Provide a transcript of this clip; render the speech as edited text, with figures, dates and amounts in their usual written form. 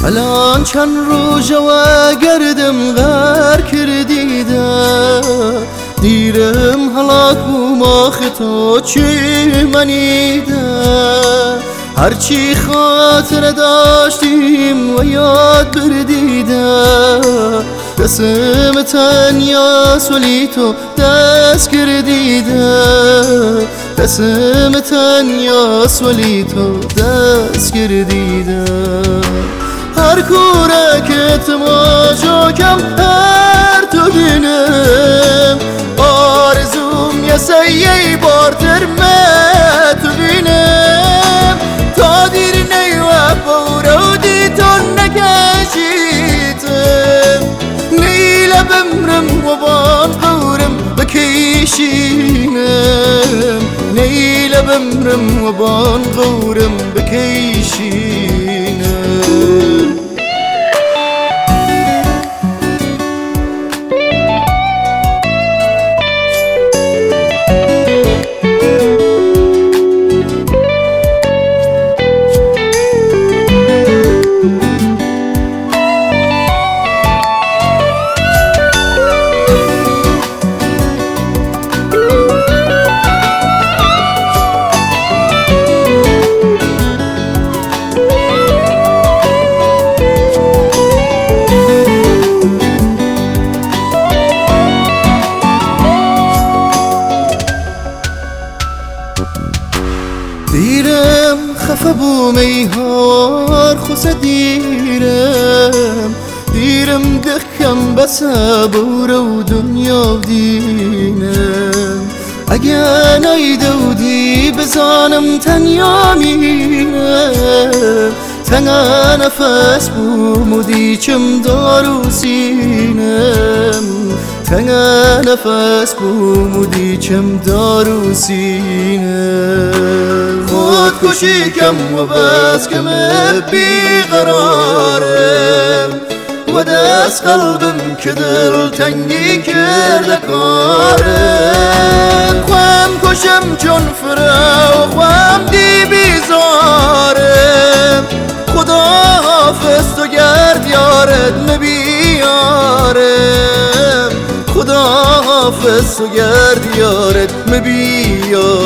الان چند روزه و گردم غر کردیده دیرم هلاک بوم تو چی منیده هرچی خاطر داشتیم و یاد بردیده قسم تنیا سولی تو دست کردیده قسم تنیا سولی تو دست کردیده هر کوره که تماشا کم هر تو بینم آرزوم یه سیه بارتر تو بینم تا دیر نیوه بوره و دیتون نکشیتم نیله بمرم و بان قورم بکیشینم نیله بمرم و بان قورم بکیشینم دیرم خفه بوم ای هوار خوص دیرم دخم بسابور و دنیا دینم اگه نیدودی بزانم تنیا مینم تنها نفس بوم و دیچم دارو سینم تنها نفس بوم و دیچم دارو سینم خودکشی کم و بس کم بیقرارم و دست قلبم که دل تنگی کرده کارم خوام کشم چون فرا و خوام دی بیزارم خدا حافظ تو گرد یارت مبیارم خدا حافظ تو گرد یارت مبیارم